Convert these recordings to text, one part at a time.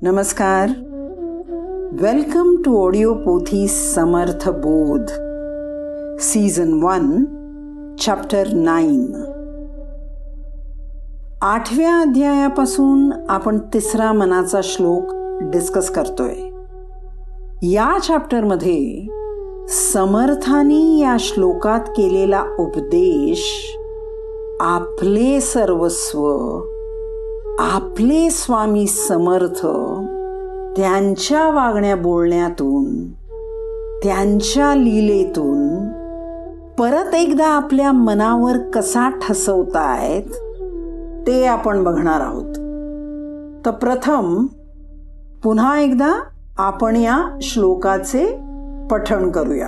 नमस्कार. Welcome to audio पोथी समर्थ बोध, सीझन 1, चॅप्टर 9. 8व्या अध्यायापासून आपण 3रा मनाचा श्लोक डिस्कस करतोय. या चॅप्टरमध्ये समर्थांनी या श्लोकात केलेला उपदेश आपले सर्वस्व, आपले स्वामी समर्थ त्यांच्या वागण्या बोलण्यातून, त्यांच्या लीलेतून परत एकदा आपल्या मनावर कसा ठसवतायत ते आपण बघणार आहोत. तर प्रथम पुन्हा एकदा आपण या श्लोकाचे पठण करूया.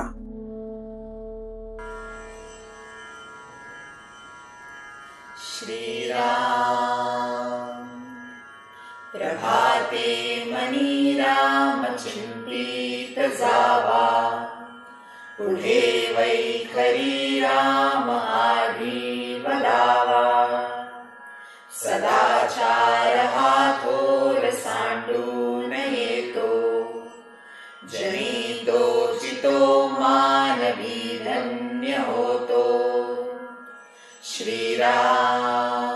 प्रभाते मनी राम चिंतित जावा, पुढे वैखरी राम आधी बलावा. सदाचार हा थोर सांडून येतो, जनी तो चितो मानवी धन्य होतो. श्रीराम.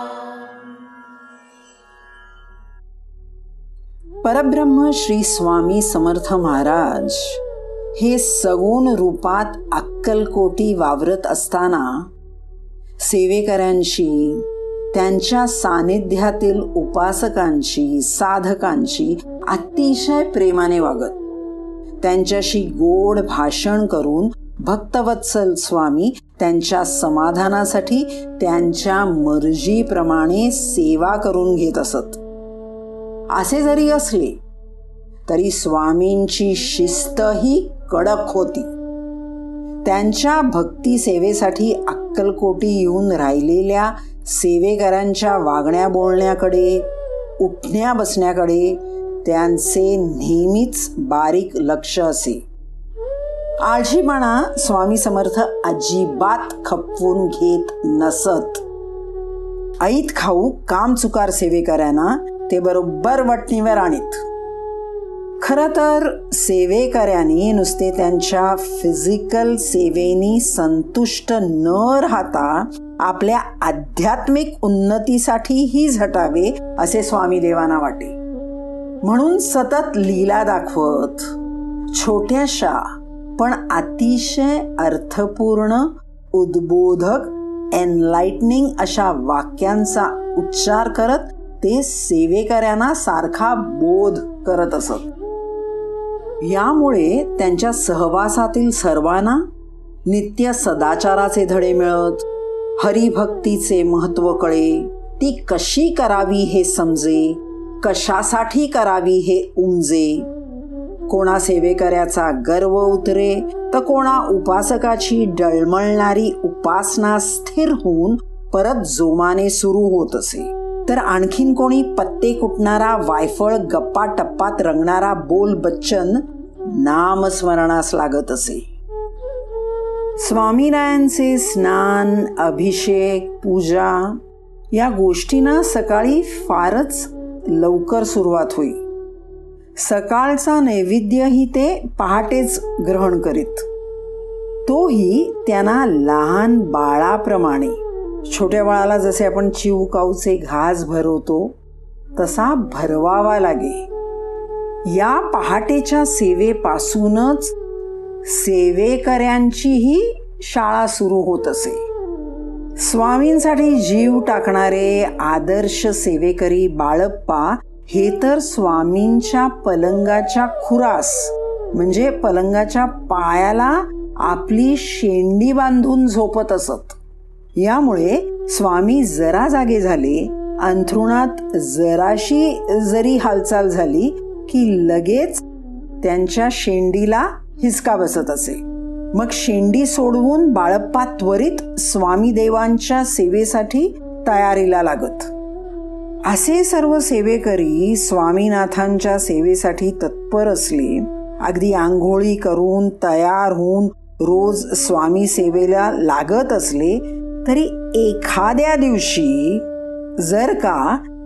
परब्रह्म श्री स्वामी समर्थ महाराज हे सगुण रूपात अक्कलकोटी वावरत असताना सेवेकऱ्यांशी, त्यांच्या सानिध्यातील उपासकांची, साधकांची अतिशय प्रेमाने वागत. त्यांच्याशी गोड भाषण करून भक्तवत्सल स्वामी त्यांच्या समाधानासाठी त्यांच्या मर्जीप्रमाणे सेवा करून घेत असत. असे जरी असले तरी स्वामींची शिस्तही कडक होती. त्यांच्या भक्ती सेवेसाठी अक्कलकोटी येऊन राहिलेल्या सेवेकरांच्या वागण्या बोलण्याकडे, उठण्या बसण्याकडे त्यांचे नेहमीच बारीक लक्ष असे. आळशीपणा स्वामी समर्थ अजिबात खपवून घेत नसत. ऐत खाऊ काम चुकार सेवेकऱ्यांना ते बरोबर वटणीवर आणीत. खरं तर सेवेकऱ्यांनी नुसते त्यांच्या फिजिकल सेवेनी संतुष्ट न राहता आपल्या आध्यात्मिक उन्नतीसाठीही झटावे असे स्वामी देवांना वाटे. म्हणून सतत लीला दाखवत छोट्याशा पण अतिशय अर्थपूर्ण, उद्बोधक, एनलाइटनिंग अशा वाक्यांचा उच्चार करत ते सेवेकऱ्यांना सारखा बोध करत असत. यामुळे त्यांच्या सहवासातील सर्वांना नित्य सदाचाराचे धडे मिळत, हरिभक्तीचे महत्त्व कळे, ती कशी करावी हे समजे, कशासाठी करावी हे उमजे. कोणा सेवेकऱ्याचा गर्व उतरे तर कोणा उपासकाची डळमळणारी उपासना स्थिर होऊन परत जोमाने सुरू होत असे. तर आणखीन कोणी पत्ते कुटणारा, वायफळ गप्पा टप्पात रंगणारा बोल बच्चन नामस्मरणास लागत असे. स्वामीरायांचे स्नान, अभिषेक, पूजा या गोष्टींना सकाळी फारच लवकर सुरुवात होई. सकाळचा नैवेद्यही ते पहाटेच ग्रहण करीत. तोही त्यांना लहान बाळाप्रमाणे, छोट्या बाळाला जसे आपण चिवकाऊचे घास भरवतो तसा भरवावा लागे. या पहाटेच्या सेवेपासूनच सेवेकऱ्यांचीही शाळा सुरू होत असे. स्वामींसाठी जीव टाकणारे आदर्श सेवेकरी बाळप्पा हे तर स्वामींच्या पलंगाच्या खुरास म्हणजे पलंगाच्या पायाला आपली शेंडी बांधून झोपत असत. यामुळे स्वामी जरा जागे झाले, अंथरुणात जराशी जरी हालचाल झाली की लगेच त्यांच्या शेंडीला हिसका बसत असे. मग शेंडी सोडवून बाळप्पा त्वरित स्वामी देवांच्या सेवेसाठी तयारीला लागत. असे सर्व सेवेकरी स्वामीनाथांच्या सेवेसाठी तत्पर असले. अगदी आंघोळी करून तयार होऊन रोज स्वामी सेवेला लागत असले तरी एखाद्या दिवशी जर का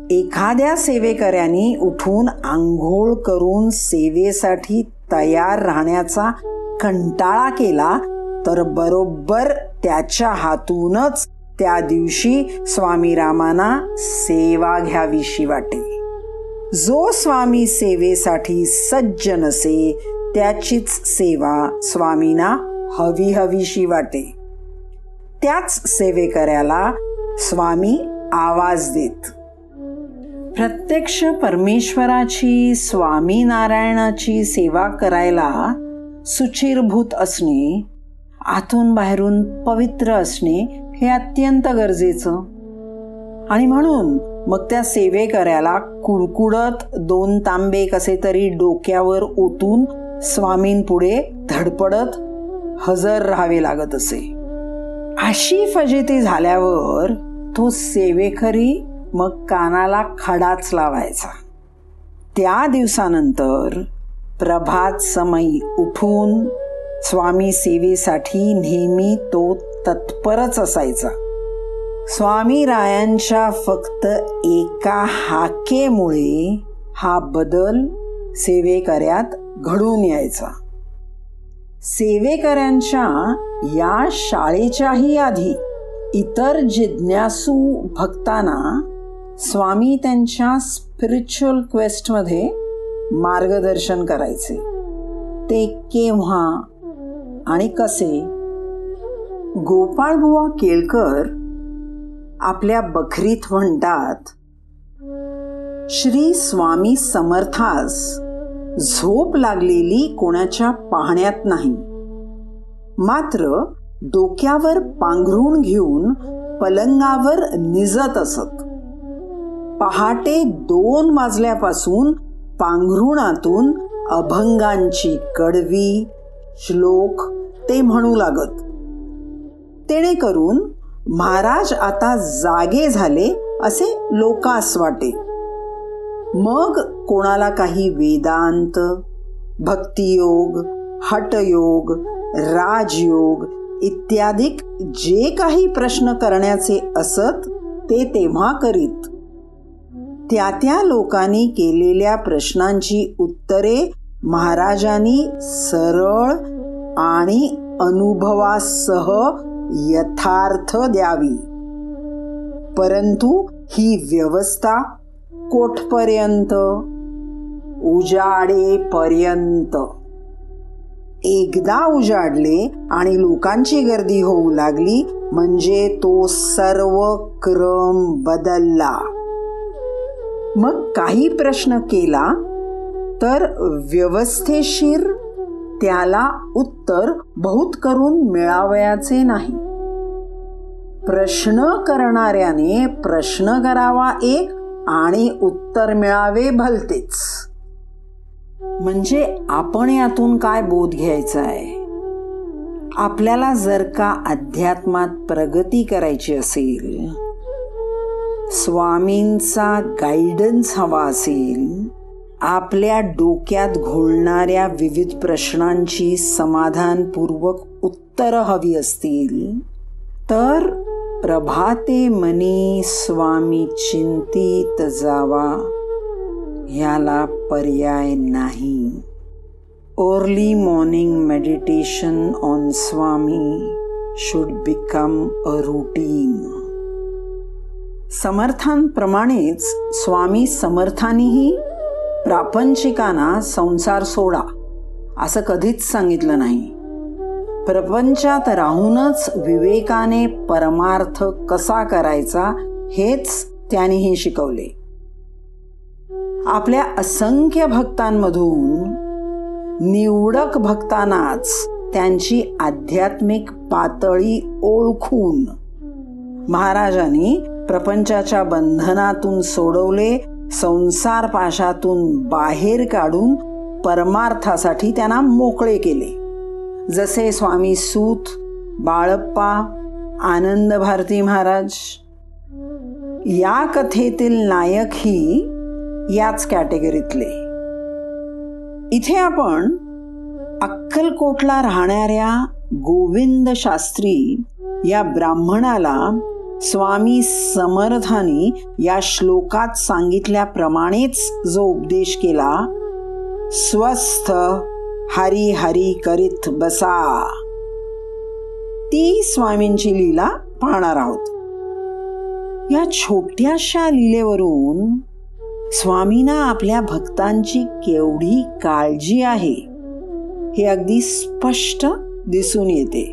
एखाद्या सेवेकऱ्याने उठून आंघोळ करून सेवेसाठी तयार राहण्याचा कंटाळा केला तर बरोबर त्याच्या हातूनच त्या दिवशी स्वामी रामांना सेवा घ्यावीशी वाटे. जो स्वामी सेवेसाठी सज्ज नसे त्याचीच सेवा स्वामींना हवीशी वाटे. त्याच सेवेकऱ्याला स्वामी आवाज देत. प्रत्यक्ष परमेश्वराची, स्वामीनारायणाची सेवा करायला सुचिरभूत असणे, आतून बाहेरून पवित्र असणे हे अत्यंत गरजेचं. आणि म्हणून मग त्या सेवेकऱ्याला कुडकुडत 2 तांबे कसे तरी डोक्यावर ओतून स्वामींपुढे धडपडत हजर राहावे लागत असे. अशी फजिती झाल्यावर तो सेवेकरी मग कानाला खडाच लावायचा. त्या दिवसानंतर प्रभात समयी उठून स्वामी सेवेसाठी नेहमी तो तत्परच असायचा. स्वामी रायांच्या फक्त एका हाकेमुळे हा बदल सेवेकऱ्यात घडून यायचा. सेवेकऱ्यांच्या या शाळेच्याही आधी इतर जिज्ञासू भक्तांना स्वामी त्यांच्या स्पिरिच्युअल क्वेस्टमध्ये मार्गदर्शन करायचे. ते केव्हा आणि कसे? गोपाळबुवा केळकर आपल्या बखरीत म्हणतात, श्री स्वामी समर्थास झोप लागलेली कोणाच्या पाहण्यात नाही, मात्र डोक्यावर पांघरूण घेऊन पलंगावर निजत असत. पहाटे 2 वाजल्यापासून पांघरुणातून अभंगांची कडवी श्लोक ते म्हणू लागत. तेणेकरून महाराज आता जागे झाले असे लोकास वाटे. मग कोणाला काही वेदांत, भक्तियोग, हठयोग, राजयोग इत्यादी जे काही प्रश्न करण्याचे असत ते तेव्हा करीत. त्या लोकांनी केलेल्या प्रश्नांची उत्तरे महाराजांनी सरळ आणि अनुभवासह यथार्थ द्यावी. परंतु ही व्यवस्था कोठपर्यंत? उजाडेपर्यंत. एकदा उजाडले आणि लोकांची गर्दी होऊ लागली म्हणजे तो सर्व क्रम बदलला. मग काही प्रश्न केला तर व्यवस्थेशीर त्याला उत्तर बहुत करून मिळावयाचे नाही. प्रश्न करणाऱ्याने प्रश्न करावा एक आणि उत्तर मिळावे भलतेच. म्हणजे आपण यातून काय बोध घ्यायचा आहे? आपल्याला जर का अध्यात्मात प्रगती करायची असेल, स्वामींचा गायडन्स हवा असेल, आपल्या डोक्यात घोळणाऱ्या विविध प्रश्नांची समाधानपूर्वक उत्तरं हवी असतील तर प्रभाते मनी स्वामी चिंतित जावा, ह्याला पर्याय नाही. Early morning meditation on Swami should become a routine. समर्थांप्रमाणेच स्वामी समर्थांनीही प्रापंचिकांना संसार सोडा असं कधीच सांगितलं नाही. प्रपंचात राहूनच विवेकाने परमार्थ कसा करायचा हेच त्यांनीही शिकवले. आपल्या असंख्य भक्तांमधून निवडक भक्तांनाच त्यांची आध्यात्मिक पातळी ओळखून महाराजांनी प्रपंचाच्या बंधनातून सोडवले, संसार पाशातून बाहेर काढून परमार्थासाठी त्यांना मोकळे केले. जसे स्वामी सूत, बाळप्पा, आनंद भारती महाराज. या कथेतील नायक ही याच कॅटेगरीतले. इथे आपण अक्कलकोटला राहणाऱ्या गोविंद शास्त्री या ब्राह्मणाला स्वामी समर्थांनी या श्लोकात सांगितल्याप्रमाणेच जो उपदेश केला, स्वस्थ हरी हरी करीत बसा, ती स्वामींची लीला पाहणार आहोत. या छोट्याशा लीलेवरून स्वामींना आपल्या भक्तांची केवढी काळजी आहे हे अगदी स्पष्ट दिसून येते.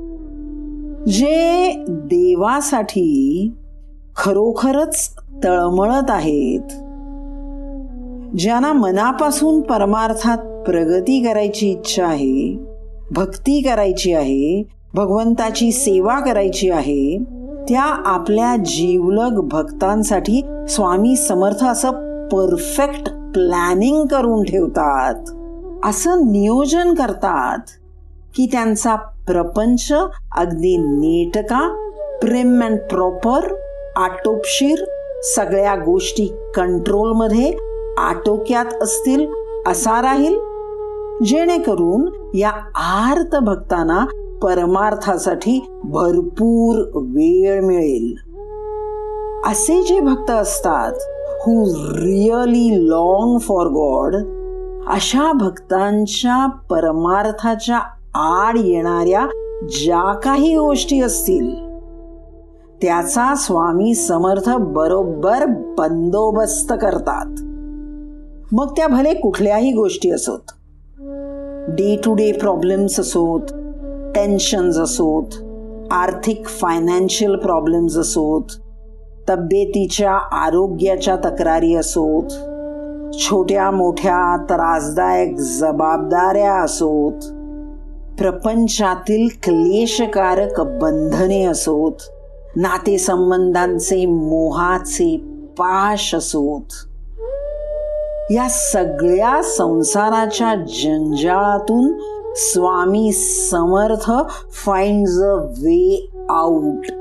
जे देवासाठी खरोखरच तळमळत आहेत, ज्यांना मनापासून परमार्थात प्रगती करायची इच्छा आहे, भक्ती करायची आहे, भगवंताची सेवा करायची आहे, त्या आपल्या जीवलग भक्तांसाठी स्वामी समर्थ असं परफेक्ट प्लॅनिंग करून ठेवतात, असं नियोजन करतात की त्यांचा प्रपंच अगदी नेटका, प्रिम अँड प्रॉपर, आटोपशीर, सगळ्या गोष्टी कंट्रोलमध्ये आटोक्यात असतील असा राहील, जेणेकरून या आर्त भक्तांना परमार्थासाठी भरपूर वेळ मिळेल. असे जे भक्त असतात who really long for God, अशा भक्तांच्या परमार्थाच्या आड येणाऱ्या ज्या काही गोष्टी असतील त्याचा स्वामी समर्थ बरोबर बंदोबस्त करतात. मग त्या भले कुठल्याही गोष्टी असोत, डे टू डे प्रॉब्लेम्स असोत, टेन्शन्स असोत, आर्थिक फायनान्शियल प्रॉब्लेम्स असोत, तब्येतीच्या आरोग्याच्या तक्रारी असोत, छोट्या मोठ्या त्रासदायक जबाबदाऱ्या असोत, प्रपंचातील क्लेशकारक बंधने असोत, नातेसंबंधांचे मोहाचे पाश असोत, या सगळ्या संसाराच्या जंजाळातून Swami Samarth finds a way out.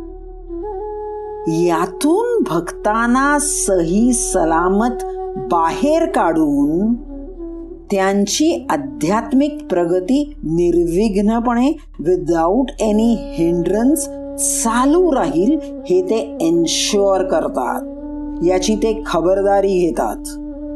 यातून भक्तांना सही सलामत बाहेर काढून त्यांची आध्यात्मिक प्रगती निर्विघ्नपणे विदाउट एनी हिंड्रन्स चालू राहील हे ते एन्श्युअर करतात, याची ते खबरदारी घेतात.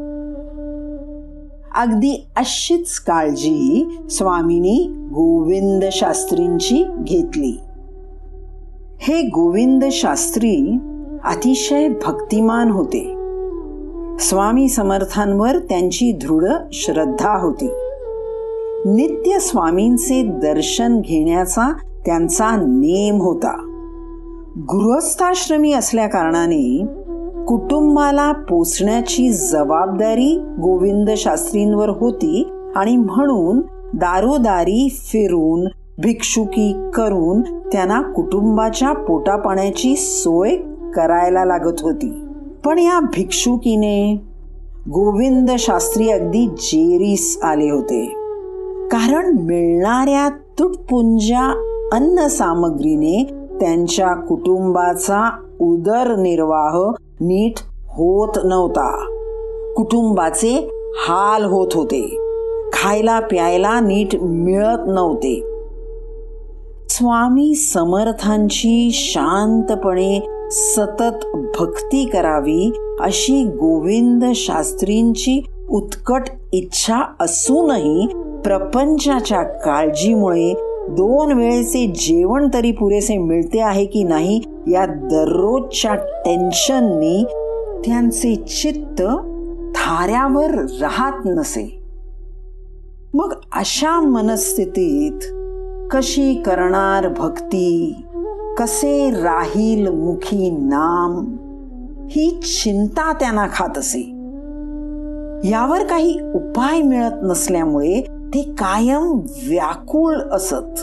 अगदी अशीच काळजी स्वामींनी गोविंद शास्त्रींची घेतली. हे गोविंद शास्त्री अतिशय भक्तिमान होते. स्वामी समर्थांवर त्यांची दृढ श्रद्धा होती. नित्य स्वामींचे दर्शन घेण्याचा त्यांचा नेम होता. गृहस्थाश्रमी असल्या कारणाने कुटुंबाला पोसण्याची जबाबदारी गोविंद शास्त्रींवर होती आणि म्हणून दारोदारी फिरून भिक्षुकी करून त्यांना कुटुंबाच्या पोटापाण्याची सोय करायला लागत होती. पण या भिक्षुकीने गोविंद शास्त्री अगदी जेरीस आले होते, कारण मिळणाऱ्या तुटपुंज्या अन्न सामग्रीने त्यांच्या कुटुंबाचा उदरनिर्वाह नीट होत नव्हता. कुटुंबाचे हाल होत होते, खायला प्यायला नीट मिळत नव्हते. स्वामी समर्थांची शांतपणे सतत भक्ती करावी अशी गोविंद शास्त्रींची उत्कट इच्छा असूनही प्रपंचाच्या काळजीमुळे 2 वेळेचे जेवण तरी पुरेसे मिळते आहे की नाही या दररोजच्या टेन्शननी त्यांचे चित्त थाऱ्यावर राहत नसे. मग अशा मनस्थितीत कशी करणार भक्ती, कसे राहील मुखी नाम, ही चिंता त्यांना खात असे. यावर काही उपाय मिळत नसल्यामुळे ते कायम व्याकुळ असत.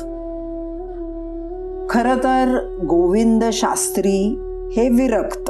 खर तर गोविंद शास्त्री हे विरक्त,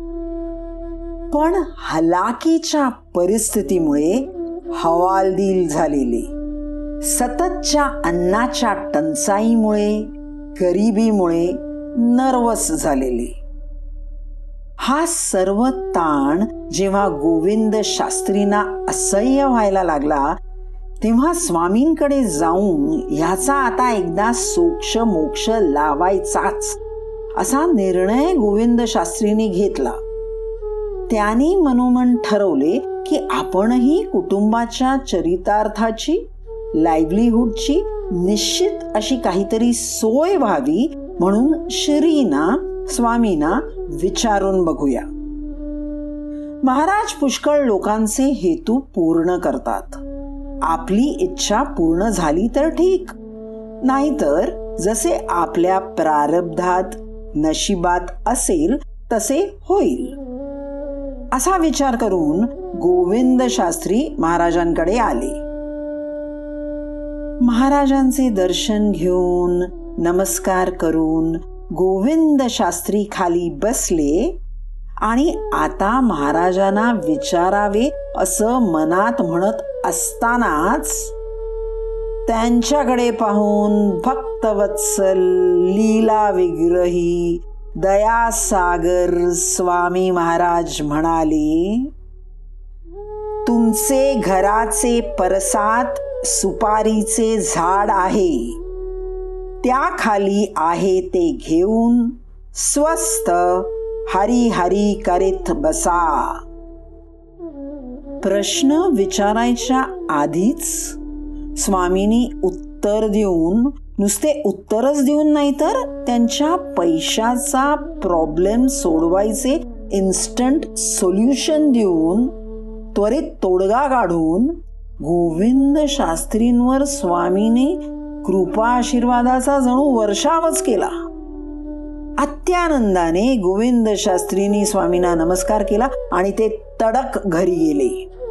पण हलाखीच्या परिस्थितीमुळे हवालदिल झालेले, सततच्या अन्नाच्या टंचाईमुळे, गरिबीमुळे नर्वस झालेले. हा सर्व ताण जेव्हा गोविंद शास्त्रींना असह्य व्हायला लागला तेव्हा स्वामींकडे जाऊन ह्याचा आता एकदा सोक्ष मोक्ष लावायचाच असा निर्णय गोविंद शास्त्रींनी घेतला. त्यांनी मनोमन ठरवले की आपणही कुटुंबाच्या चरितार्थाची, लाईव्हलीहूडची निश्चित अशी काहीतरी सोय व्हावी म्हणून श्रींना, स्वामींना विचारून बघूया. महाराज पुष्कळ लोकांचे हेतू पूर्ण करतात. आपली इच्छा पूर्ण झाली तर ठीक, नाहीतर जसे आपल्या प्रारब्धात, नशिबात असेल तसे होईल, असा विचार करून गोविंद शास्त्री महाराजांकडे आले. महाराजांचे दर्शन घेऊन, नमस्कार करून गोविंद शास्त्री खाली बसले आणि आता महाराजांना विचारावे असं मनात म्हणत असतानाच त्यांच्याकडे पाहून भक्तवत्सल, लीला विग्रही, दयासागर स्वामी महाराज म्हणाले, तुमचे घराचे परसात सुपारीचे झाड आहे, त्याखाली आहे ते घेऊन स्वस्थ हरी हरी करीत बसा. प्रश्न विचारायच्या आधीच स्वामींनी उत्तर देऊन, नुसते उत्तरच देऊन नाही तर त्यांच्या पैशाचा प्रॉब्लेम सोडवायचे इन्स्टंट सोल्युशन देऊन, त्वरित तोडगा काढून गोविंद शास्त्रींवर स्वामीने कृपा आशीर्वादाचा जणू वर्षावच केला. अत्यानंदाने गोविंद शास्त्रींनी स्वामींना नमस्कार केला आणि ते तडक घरी गेले.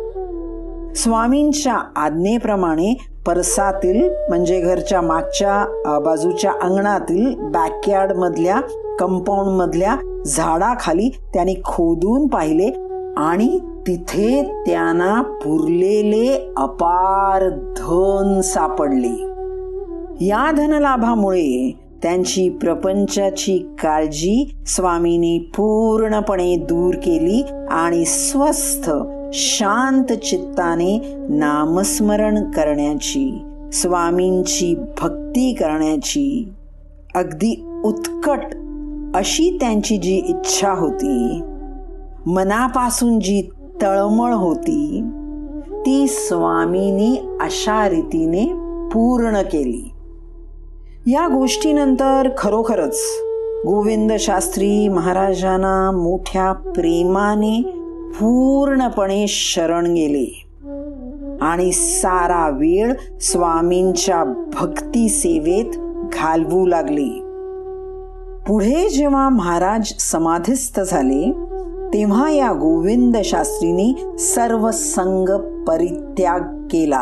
स्वामींच्या आज्ञेप्रमाणे परसातील म्हणजे घरच्या मागच्या बाजूच्या अंगणातील बॅकयार्ड मधल्या, कंपाऊंड मधल्या झाडाखाली त्यांनी खोदून पाहिले आणि तिथे त्यांना पुरलेले अपार धन सापडले. या धनलाभामुळे त्यांची प्रपंचाची काळजी स्वामींनी पूर्णपणे दूर केली आणि स्वस्थ, शांत चित्ताने नामस्मरण करण्याची, स्वामींची भक्ती करण्याची अगदी उत्कट अशी त्यांची जी इच्छा होती, मनापासून जी तळमळ होती, ती स्वामींनी अशा रीतीने पूर्ण केली. या गोष्टीनंतर खरोखरच गोविंद शास्त्री महाराजांना मोठ्या प्रेमाने पूर्णपणे शरण गेले आणि सारा वेळ स्वामींच्या भक्ती सेवेत घालवू लागले. पुढे जेव्हा महाराज समाधिस्थ झाले तेव्हा या गोविंद शास्त्रींनी सर्व संग परित्याग केला.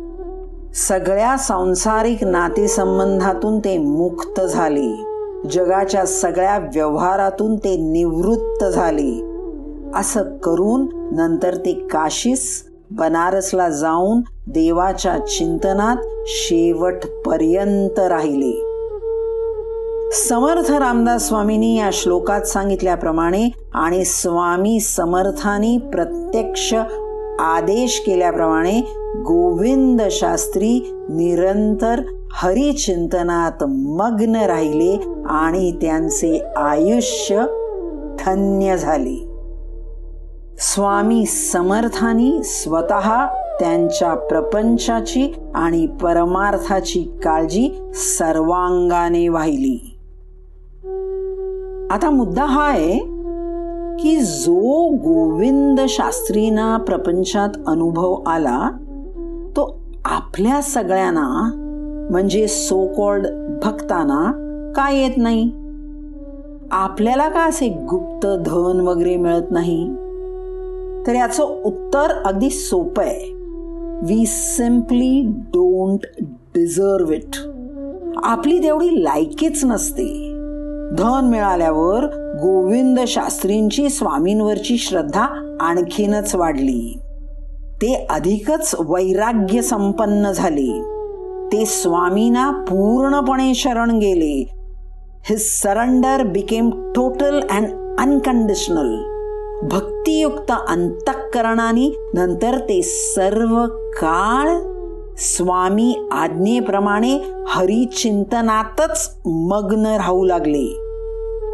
सगळ्या सांसारिक नातेसंबंधातून ते मुक्त झाले. जगाच्या सगळ्या व्यवहारातून ते निवृत्त झाले. असं करून नंतर ते काशीस, बनारसला जाऊन देवाच्या चिंतनात शेवटपर्यंत राहिले. समर्थ रामदास स्वामींनी या श्लोकात सांगितल्याप्रमाणे आणि स्वामी समर्थांनी प्रत्यक्ष आदेश केल्याप्रमाणे गोविंद शास्त्री निरंतर हरिचिंतनात मग्न राहिले आणि त्यांचे आयुष्य धन्य झाले. स्वामी समर्थांनी स्वतः त्यांच्या प्रपंचाची आणि परमार्थाची काळजी सर्वांगाने वाहिली. आता मुद्दा हा आहे की जो गोविंद शास्त्रींना प्रपंचात अनुभव आला तो आपल्या सगळ्यांना म्हणजे सो कॉल्ड भक्तांना का येत नाही? आपल्याला का असे गुप्त धन वगैरे मिळत नाही? तर याचं उत्तर अगदी सोपं आहे. We simply don't deserve it. आपली तेवढी लायकीच नसते. धन मिळाल्यावर गोविंद शास्त्रींची स्वामींवरची श्रद्धा आणखीनच वाढली. ते अधिकच वैराग्य संपन्न झाले. ते स्वामींना पूर्णपणे शरण गेले. His surrender became total and unconditional. भक्तियुक्त अंतःकरणाने नंतर ते सर्व काळ स्वामी आज्ञेप्रमाणे हरिचिंतनातच मग्न राहू लागले.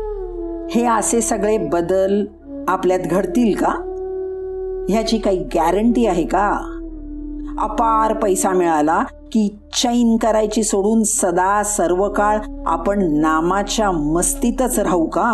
हे असे सगळे बदल आपल्यात घडतील का? ह्याची काही गॅरंटी आहे का? अपार पैसा मिळाला की चैन करायची सोडून सदा सर्व काळ आपण नामाच्या मस्तीतच राहू का?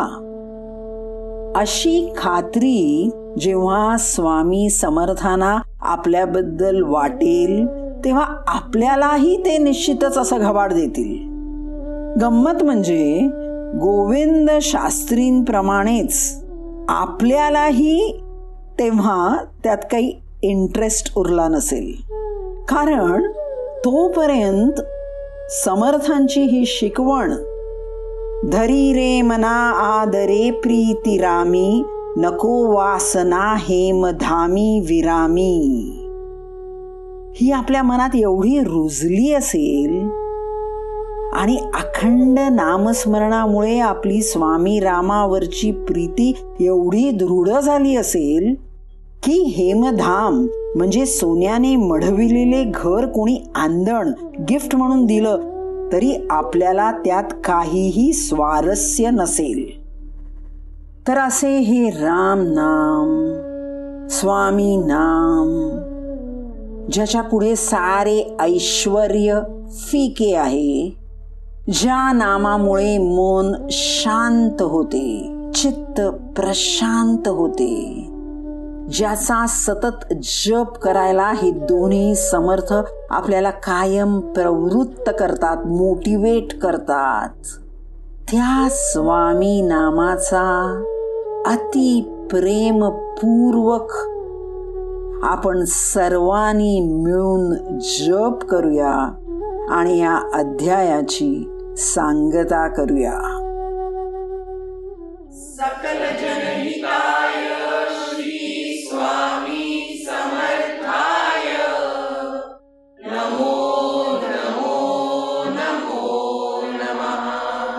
अशी खात्री जेव्हा स्वामी समर्थांना आपल्याबद्दल वाटेल तेव्हा आपल्यालाही ते निश्चितच असं घबाड देतील. गंमत म्हणजे गोविंद शास्त्रींप्रमाणेच आपल्यालाही तेव्हा त्यात काही इंटरेस्ट उरला नसेल. कारण तोपर्यंत समर्थांची ही शिकवण, धरी रे मना आदरे प्रीती रामी, नको वासना हेमधामी विरामी, ही आपल्या मनात एवढी रुजली असेल आणि अखंड नामस्मरणामुळे आपली स्वामी रामावरची प्रीती एवढी दृढ झाली असेल की हेमधाम म्हणजे सोन्याने मढविलेले घर कोणी आंदण गिफ्ट म्हणून दिलं तरी आपल्याला त्यात काहीही स्वारस्य नसेल. तर असे हे राम नाम, स्वामी नाम, ज्याच्या पुढे सारे ऐश्वर्य फिके आहे, ज्या नामामुळे मन शांत होते, चित्त प्रशांत होते, ज्याचा सतत जप करायला हे दोन्ही समर्थ आपल्याला कायम प्रवृत्त करतात, मोटिवेट करतात, त्या स्वामी नामाचा अति प्रेमपूर्वक आपण सर्वांनी मिळून जप करूया आणि या अध्यायाची सांगता करूया. सकल जनहिताय श्री स्वामी समर्थाय नमो नमो नमो नमः.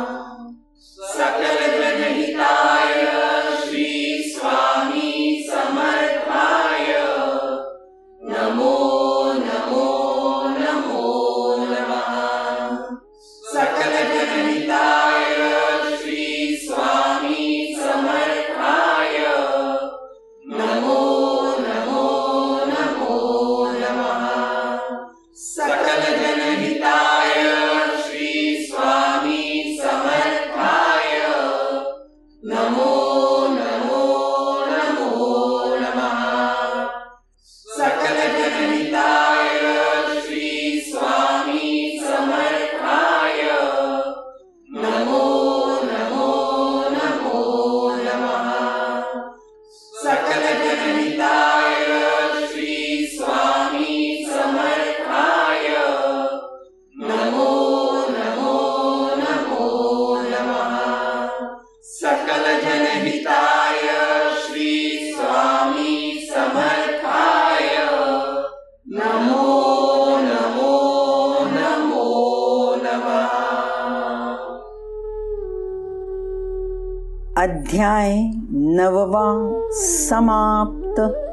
सकल जनहिताय श्री स्वामी समर्थाय नमो नमो नमो नमः. सकल जनहिताय श्री स्वामी समर्थाय नमो नमो नमो नमः. सकल जनहिताय श्री स्वामी समर्थाय नमो नमो नमो नमः. सकल जनहिताय श्री स्वामी समर्थाय नमो नमो नमो नमः. सकल जनहिताय श्री स्वामी समर्थाय नमो नमो नमो नमः. सकल जनहिताय श्री स्वामी समर्थाय नमो नमो नमो नमः. अध्याय 9 समाप्त.